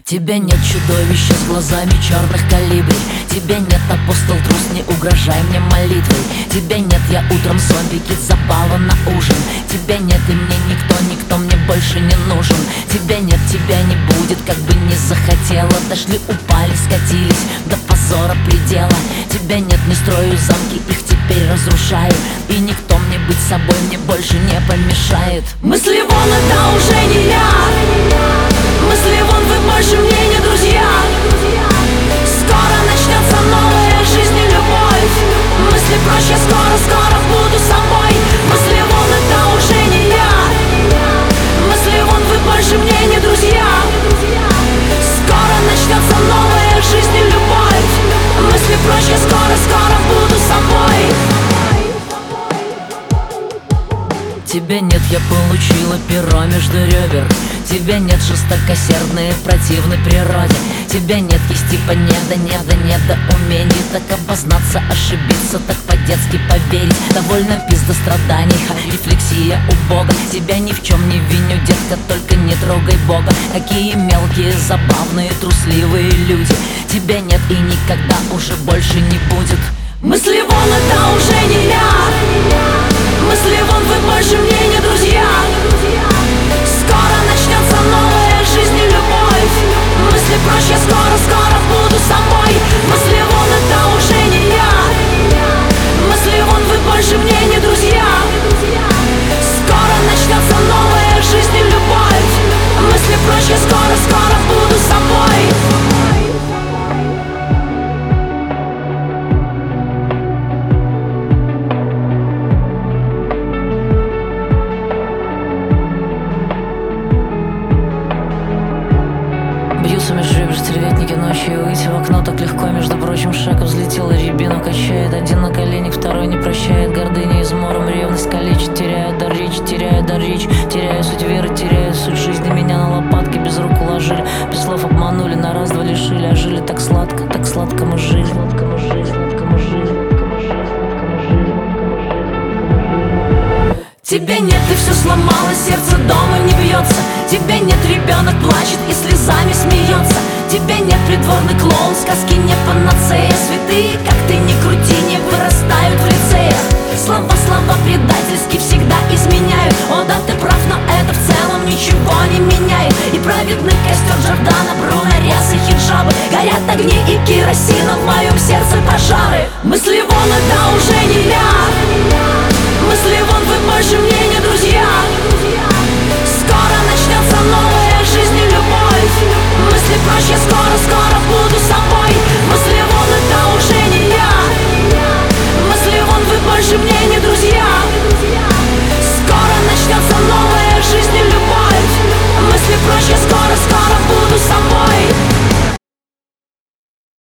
Тебя нет, чудовища с глазами черных калибрей. Тебя нет, апостол трус, не угрожай мне молитвой. Тебя нет, я утром зомбики, забава на ужин. Тебя нет, и мне никто мне больше не нужен. Тебя нет, тебя не будет, как бы не захотела. Дошли, упали, скатились до позора предела. Тебя нет, не строю замки, их теперь разрушаю. И никто мне быть собой мне больше не помешает. Мысли вон, это уже не я. Мысли вон, вы больше мне не друзья. Скоро начнется новая жизнь и любовь. Мысли прочь, я скоро буду собой. Мысли вон, это уже не я. Мысли вон, вы больше мне не друзья. Скоро начнется новая жизнь и любовь. Мысли прочь, я скоро буду собой. Тебя нет, я получила перо между ребер. Тебя нет, жестокосердные, противной природе. Тебя нет, есть типа нет умений. Так обознаться, ошибиться, так по-детски поверить. Довольно пизда страданий, рефлексия у Бога. Тебя ни в чем не виню, детка, только не трогай Бога. Какие мелкие, забавные, трусливые люди. Тебя нет и никогда уже больше не будет. Мысли вон, это уже не я. Мысли вон, вы больше мне не друзья. Скоро начнется новая жизнь и любовь. Мысли прочь, я скоро буду собой. Мысли вон, это уже не я. Мысли вон, вы больше мне не друзья. Скоро начнется новая жизнь и любовь. Мысли прочь, я скоро буду собой. Бьются меж ребер стервятники ночью. Выйти в окно так легко, между прочим, шаг взлетела рябину, качает. Один на коленях, второй не прощает. Гордыня измором, ревность калечит. Теряю дар речи, теряю суть веры, теряю суть жизни. Меня на лопатки без рук уложили, без слов обманули, на раз-два лишили. А жили так сладко мы жили. Тебя нет, и все сломалось, сердце дома не бьется. Тебя нет, ребенок плачет и слезами смеется. Тебя нет, придворный клоун, сказки не панацея. Святые, как ты ни крути, не вырастают в лицеях. Слова предательски всегда изменяют. О да, ты прав, но это в целом ничего не меняет. И праведный костер Джордана Бруно, рясы, хиджабы. Горят огни и керосина, в моем сердце пожары. Мысли вон, это уже не я. Мысли вон, вы больше мне